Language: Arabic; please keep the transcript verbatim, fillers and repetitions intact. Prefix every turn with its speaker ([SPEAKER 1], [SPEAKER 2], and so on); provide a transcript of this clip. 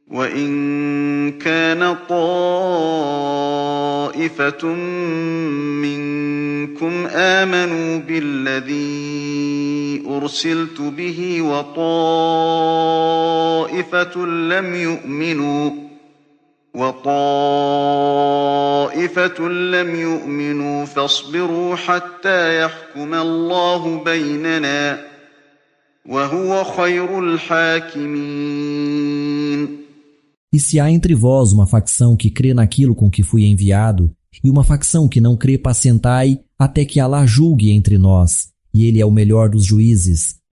[SPEAKER 1] وَإِن كَانَ طَائِفَةٌ مِّنكُمْ آمَنُوا بِالَّذِي أُرْسِلْتُ بِهِ وَطَائِفَةٌ لَّمْ يُؤْمِنُوا وَطَائِفَةٌ لَّمْ يُؤْمِنُوا فاصبروا حَتَّىٰ يَحْكُمَ اللَّهُ بَيْنَنَا وَهُوَ خَيْرُ الْحَاكِمِينَ.
[SPEAKER 2] E se há entre vós uma facção que crê naquilo com que fui enviado, e uma facção que não crê, pacientai, até que Alá julgue entre nós, e ele é o melhor dos juízes.